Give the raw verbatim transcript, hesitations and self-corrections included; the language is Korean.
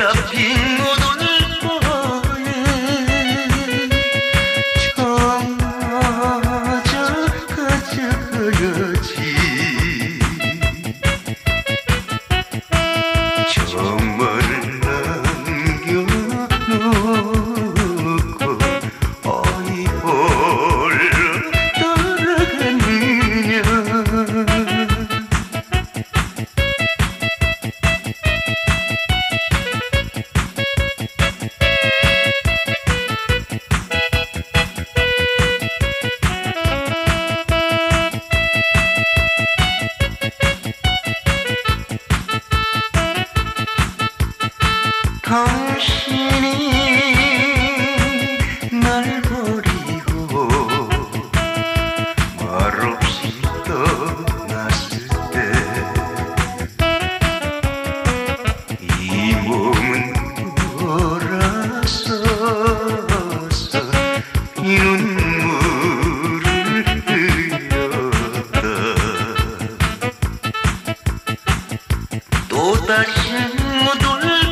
어차피 못 올 거에 정하자 가져가야지. 정말을 남겨놓고 어이 홀로 떠나가느냐. 당신이 날 버리고 말없이 떠났을 때 이 몸은 돌아서서 이 눈물을 흘렸다. 또다시 못 올